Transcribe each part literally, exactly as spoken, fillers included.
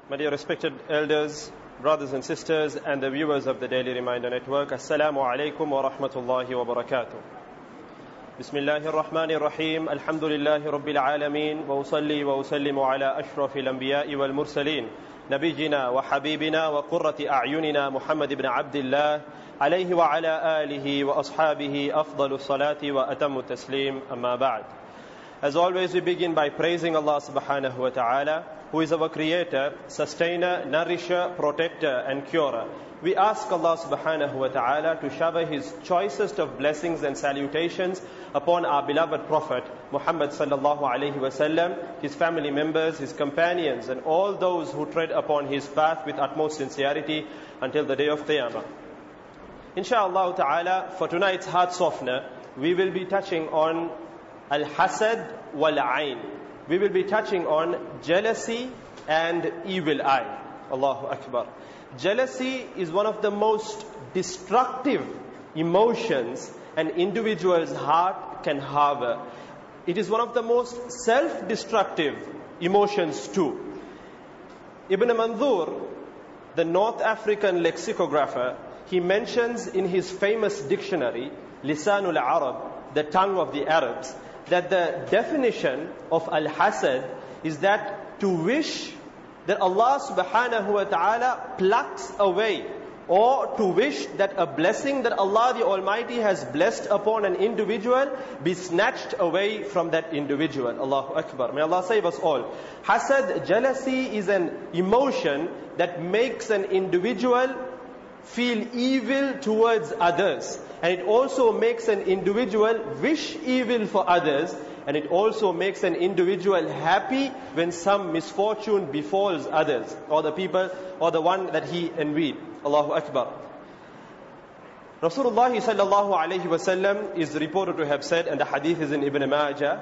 My dear respected elders, brothers and sisters, and the viewers of the Daily Reminder Network, Assalamu alaikum wa rahmatullahi wa barakatuh. Bismillahir Rahmanir Rahim. Alhamdulillahi Rabbil Alameen. Wa usalli wa usallimu ala ashrafil anbiya'i wal mursaleen. Nabiyina wa habibina wa qurrati a'yunina Muhammad ibn Abdullah. Alayhi wa ala alihi wa ashabihi afdalu salati wa atammu taslim. Amma ba'd. As always, we begin by praising Allah subhanahu wa ta'ala, who is our creator, sustainer, nourisher, protector and curer. We ask Allah subhanahu wa ta'ala to shower His choicest of blessings and salutations upon our beloved Prophet Muhammad sallallahu alayhi wa sallam, his family members, his companions and all those who tread upon his path with utmost sincerity until the day of Qiyamah. Insha'Allah ta'ala, for tonight's heart softener, we will be touching on Al-Hasad wal-Ain. We will be touching on jealousy and evil eye. Allahu Akbar. Jealousy is one of the most destructive emotions an individual's heart can harbor. It is one of the most self-destructive emotions too. Ibn Mandur, the North African lexicographer, he mentions in his famous dictionary, Lisanul Arab, the tongue of the Arabs, that the definition of al-hasad is that to wish that Allah subhanahu wa ta'ala plucks away, or to wish that a blessing that Allah the Almighty has blessed upon an individual be snatched away from that individual. Allahu Akbar. May Allah save us all. Hasad, jealousy, is an emotion that makes an individual feel evil towards others. And it also makes an individual wish evil for others. And it also makes an individual happy when some misfortune befalls others, or the people, or the one that he envied. Allahu Akbar. Rasulullah sallallahu alayhi wa sallam is reported to have said, and the hadith is in Ibn Majah,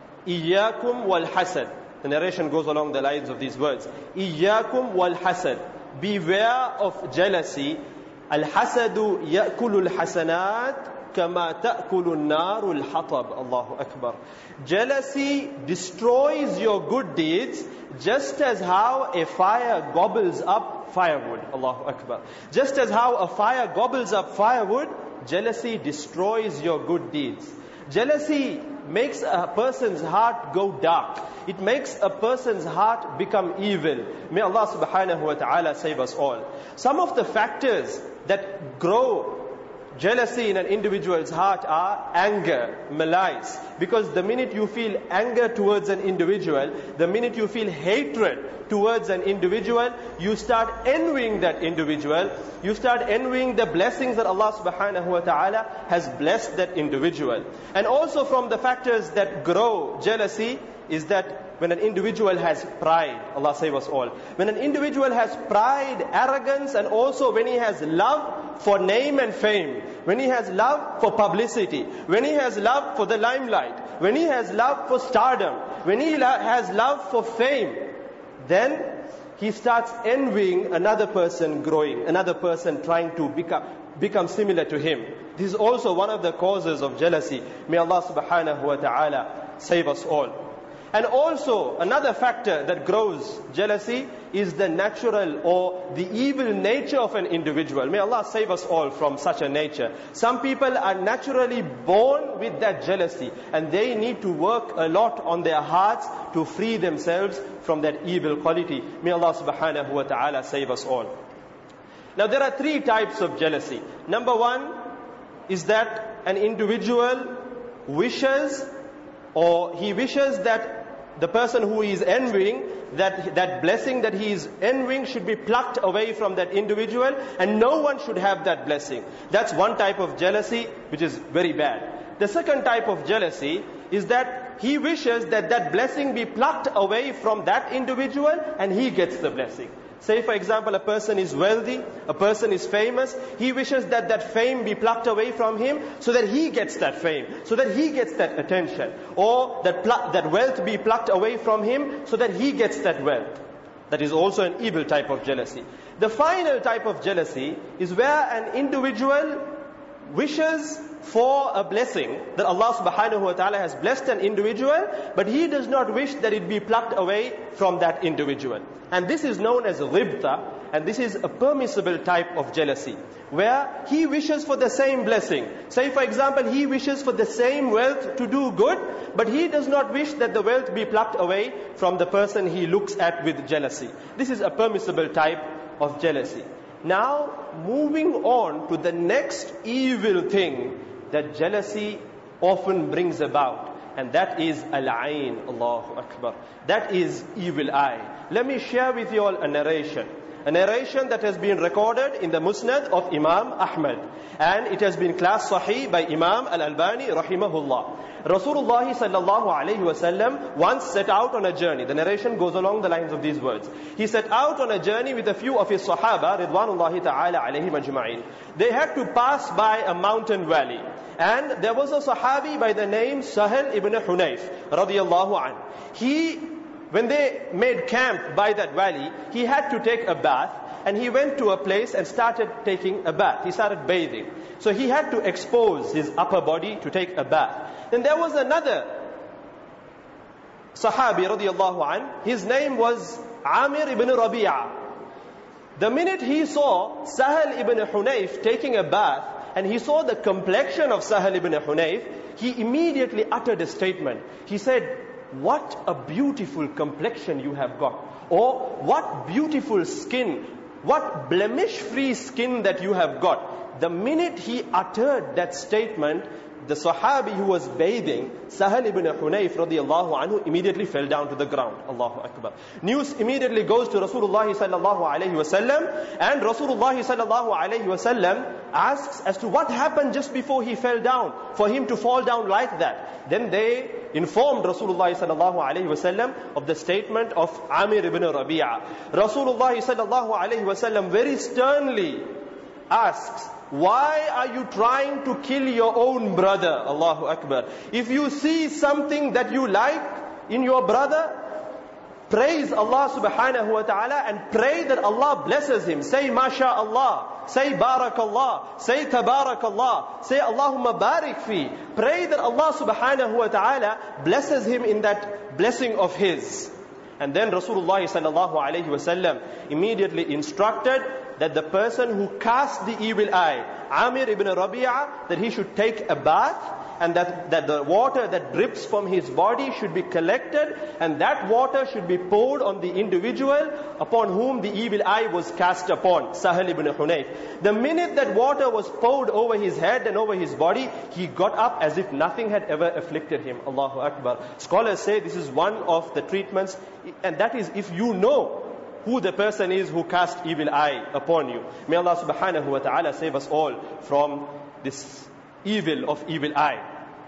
Iyyakum wal hasad. The narration goes along the lines of these words. Iyyakum wal hasad. Beware of jealousy. Al-hasadu ya'kulu al-hasanat kama ta'kulu an-naru al-hatab. Allahu Akbar. Jealousy destroys your good deeds just as how a fire gobbles up firewood. Allahu Akbar. Just as how a fire gobbles up firewood, jealousy destroys your good deeds. Jealousy makes a person's heart go dark. It makes a person's heart become evil. May Allah subhanahu wa ta'ala save us all. Some of the factors that grow jealousy in an individual's heart are anger, malice. Because the minute you feel anger towards an individual, the minute you feel hatred towards an individual, you start envying that individual. You start envying the blessings that Allah subhanahu wa ta'ala has blessed that individual. And also from the factors that grow jealousy is that when an individual has pride, Allah save us all. When an individual has pride, arrogance, and also when he has love for name and fame, when he has love for publicity, when he has love for the limelight, when he has love for stardom, when he has love for fame, then he starts envying another person growing, another person trying to become, become similar to him. This is also one of the causes of jealousy. May Allah subhanahu wa ta'ala save us all. And also, another factor that grows jealousy is the natural or the evil nature of an individual. May Allah save us all from such a nature. Some people are naturally born with that jealousy, and they need to work a lot on their hearts to free themselves from that evil quality. May Allah subhanahu wa ta'ala save us all. Now there are three types of jealousy. Number one is that an individual wishes, or he wishes that the person who he is envying, that that blessing that he is envying should be plucked away from that individual, and no one should have that blessing. That's one type of jealousy which is very bad. The second type of jealousy is that he wishes that that blessing be plucked away from that individual and he gets the blessing. Say for example, a person is wealthy, a person is famous, he wishes that that fame be plucked away from him so that he gets that fame, so that he gets that attention, or that pl- that wealth be plucked away from him so that he gets that wealth. That is also an evil type of jealousy. The final type of jealousy is where an individual wishes for a blessing that Allah subhanahu wa ta'ala has blessed an individual, but he does not wish that it be plucked away from that individual. And this is known as ghibta, and this is a permissible type of jealousy, where he wishes for the same blessing. Say for example, he wishes for the same wealth to do good, but he does not wish that the wealth be plucked away from the person he looks at with jealousy. This is a permissible type of jealousy. Now, moving on to the next evil thing that jealousy often brings about, and that is al-ayn. Allahu Akbar. That is evil eye. Let me share with you all a narration. A narration that has been recorded in the Musnad of Imam Ahmad, and it has been classed Sahih by Imam Al-Albani rahimahullah. Rasulullah sallallahu alayhi wasallam once set out on a journey. The narration goes along the lines of these words. He set out on a journey with a few of his Sahaba, Ridwanullahi ta'ala alayhim ajma'in. They had to pass by a mountain valley, and there was a Sahabi by the name Sahal ibn Hunayf radiyallahu anhu. He When they made camp by that valley, he had to take a bath, and he went to a place and started taking a bath. He started bathing. So he had to expose his upper body to take a bath. Then there was another Sahabi radiyallahu an. His name was Amir ibn Rabi'a. The minute he saw Sahal ibn Hunayf taking a bath, and he saw the complexion of Sahal ibn Hunayf, he immediately uttered a statement. He said, "What a beautiful complexion you have got," or "What beautiful skin, what blemish-free skin that you have got." The minute he uttered that statement, the Sahabi who was bathing, Sahal ibn Hunayf radiyallahu anhu, immediately fell down to the ground. Allahu Akbar. News immediately goes to Rasulullah sallallahu alayhi wasallam, and Rasulullah sallallahu alayhi wasallam asks as to what happened just before he fell down, for him to fall down like that. Then they informed Rasulullah sallallahu alayhi wasallam of the statement of Amir ibn Rabi'a. Rasulullah sallallahu alayhi wasallam very sternly asks, "Why are you trying to kill your own brother?" Allahu Akbar. If you see something that you like in your brother, praise Allah subhanahu wa ta'ala and pray that Allah blesses him. Say MashaAllah, say Barakallah, say Tabarakallah, say Allahumma barik fi. Pray that Allah subhanahu wa ta'ala blesses him in that blessing of his. And then Rasulullah sallallahu alayhi wasallam immediately instructed that the person who cast the evil eye, Amir ibn Rabi'a, that he should take a bath, and that, that the water that drips from his body should be collected, and that water should be poured on the individual upon whom the evil eye was cast upon, Sahal ibn Hunayf. The minute that water was poured over his head and over his body, he got up as if nothing had ever afflicted him. Allahu Akbar. Scholars say this is one of the treatments, and that is if you know who the person is who cast evil eye upon you. May Allah subhanahu wa ta'ala save us all from this evil of evil eye.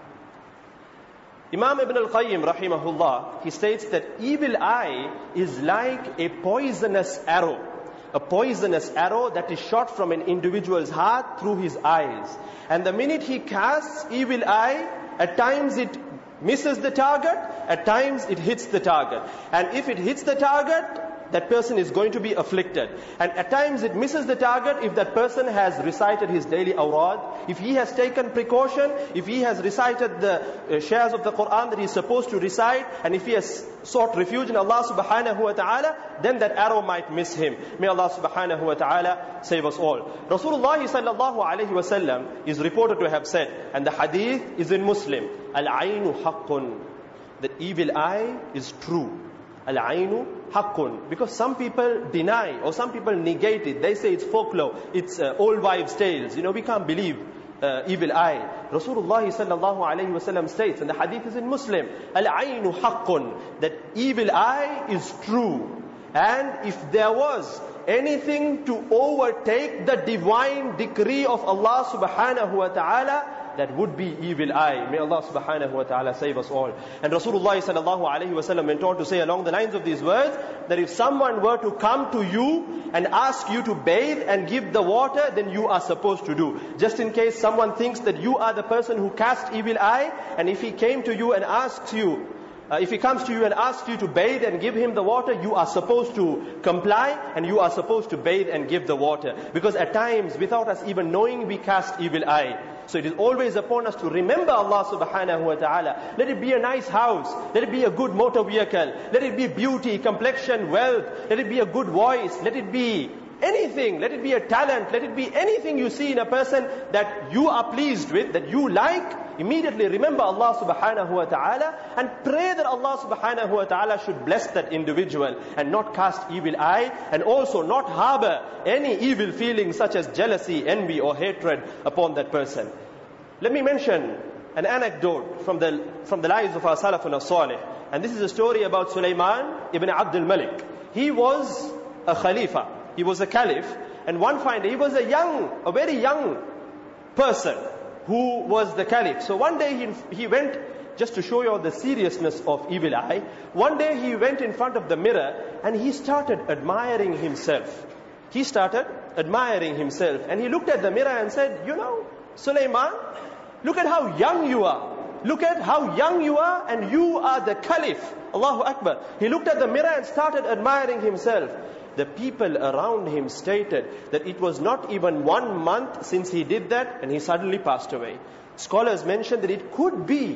Imam Ibn al-Qayyim rahimahullah, he states that evil eye is like a poisonous arrow. A poisonous arrow that is shot from an individual's heart through his eyes. And the minute he casts evil eye, at times it misses the target, at times it hits the target. And if it hits the target, that person is going to be afflicted. And at times it misses the target if that person has recited his daily awrad, if he has taken precaution, if he has recited the uh, shares of the Quran that he is supposed to recite, and if he has sought refuge in Allah subhanahu wa ta'ala, then that arrow might miss him. May Allah subhanahu wa ta'ala save us all. Rasulullah sallallahu alayhi wa sallam is reported to have said, and the hadith is in Muslim, "Al-aynu haqqun," that evil eye is true. Al-aynu haqqun. Because some people deny or some people negate it. They say it's folklore, it's uh, old wives' tales. You know, we can't believe uh, evil eye. Rasulullah sallallahu alayhi wa sallam states, and the hadith is in Muslim, "Al-aynu haqqun," that evil eye is true. And if there was anything to overtake the divine decree of Allah subhanahu wa ta'ala, that would be evil eye. May Allah subhanahu wa ta'ala save us all. And Rasulullah sallallahu alayhi wa sallam went on to say along the lines of these words, that if someone were to come to you and ask you to bathe and give the water, then you are supposed to do. Just in case someone thinks that you are the person who cast evil eye, and if he came to you and asks you, Uh, if he comes to you and asks you to bathe and give him the water, you are supposed to comply, and you are supposed to bathe and give the water. Because at times, without us even knowing, we cast evil eye. So it is always upon us to remember Allah subhanahu wa ta'ala. Let it be a nice house. Let it be a good motor vehicle. Let it be beauty, complexion, wealth. Let it be a good voice. Let it be anything. Let it be a talent. Let it be anything you see in a person that you are pleased with, that you like. Immediately remember Allah subhanahu wa ta'ala and pray that Allah subhanahu wa ta'ala should bless that individual and not cast evil eye, and also not harbor any evil feelings such as jealousy, envy or hatred upon that person. Let me mention an anecdote from the from the lives of our Salafun as-Salih. And this is a story about Sulaiman ibn Abdul Malik. He was a Khalifa. He was a Caliph. And one fine day, he was a young, a very young person who was the Caliph. So one day he, he went, just to show you the seriousness of evil eye, one day he went in front of the mirror and he started admiring himself. He started admiring himself. And he looked at the mirror and said, you know, Sulaiman, look at how young you are. Look at how young you are, and you are the Caliph. Allahu Akbar. He looked at the mirror and started admiring himself. The people around him stated that it was not even one month since he did that and he suddenly passed away. Scholars mentioned that it could be,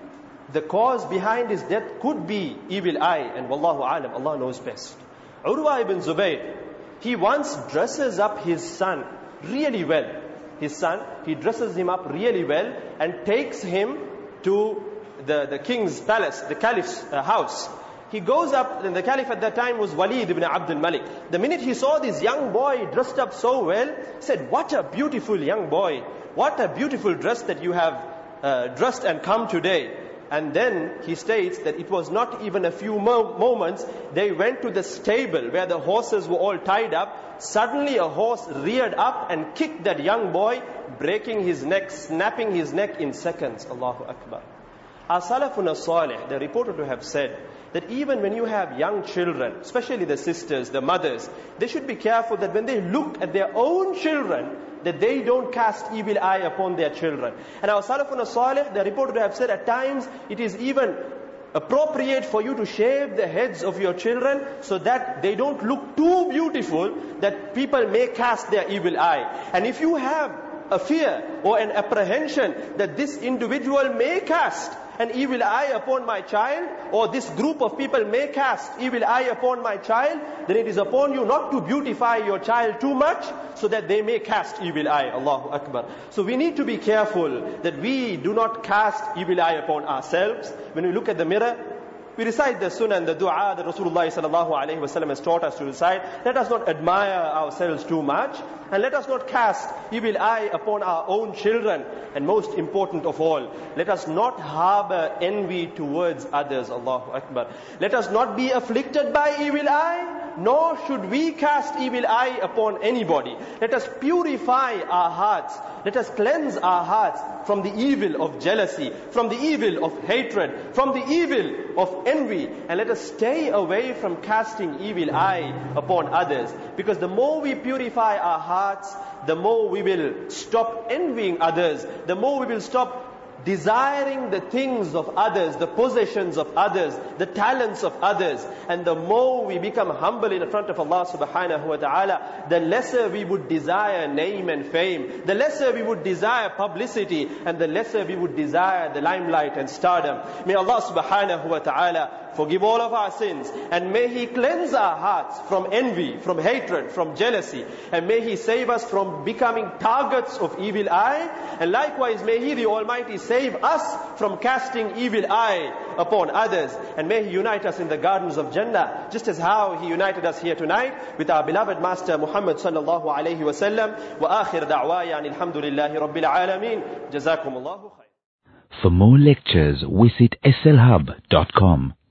the cause behind his death could be evil eye, and wallahu alam, Allah knows best. Urwa ibn Zubayr, he once dresses up his son really well. His son, he dresses him up really well and takes him to the, the king's palace, the caliph's uh, house. He goes up, and the caliph at that time was Walid ibn Abdul Malik. The minute he saw this young boy dressed up so well, he said, what a beautiful young boy. What a beautiful dress that you have uh, dressed and come today. And then he states that it was not even a few mo- moments, they went to the stable where the horses were all tied up. Suddenly a horse reared up and kicked that young boy, breaking his neck, snapping his neck in seconds. Allahu Akbar. Our Salafun as-Salih, they're reported to have said that even when you have young children, especially the sisters, the mothers, they should be careful that when they look at their own children, that they don't cast evil eye upon their children. And our Salafun as-Salih, they're reported to have said at times it is even appropriate for you to shave the heads of your children so that they don't look too beautiful that people may cast their evil eye. And if you have a fear or an apprehension that this individual may cast an evil eye upon my child, or this group of people may cast evil eye upon my child, then it is upon you not to beautify your child too much so that they may cast evil eye. Allahu Akbar. So we need to be careful that we do not cast evil eye upon ourselves. When we look at the mirror, we recite the sunnah and the dua that Rasulullah sallallahu alayhi wa sallam has taught us to recite. Let us not admire ourselves too much, and let us not cast evil eye upon our own children. And most important of all, let us not harbor envy towards others. Allahu Akbar. Let us not be afflicted by evil eye, nor should we cast evil eye upon anybody. Let us purify our hearts. Let us cleanse our hearts from the evil of jealousy, from the evil of hatred, from the evil of envy, and let us stay away from casting evil eye upon others. Because the more we purify our hearts, the more we will stop envying others, the more we will stop desiring the things of others, the possessions of others, the talents of others. And the more we become humble in front of Allah subhanahu wa ta'ala, the lesser we would desire name and fame, the lesser we would desire publicity, and the lesser we would desire the limelight and stardom. May Allah subhanahu wa ta'ala forgive all of our sins, and may He cleanse our hearts from envy, from hatred, from jealousy, and may He save us from becoming targets of evil eye, and likewise may He, the Almighty, save us from casting evil eye upon others, and may He unite us in the gardens of Jannah, just as how He united us here tonight with our beloved Master Muhammad sallallahu alayhi wa sallam. Wa akhir da'waya alhamdulillahi rabbil alameen. Jazakumullahu khair. For more lectures, visit S L hub dot com.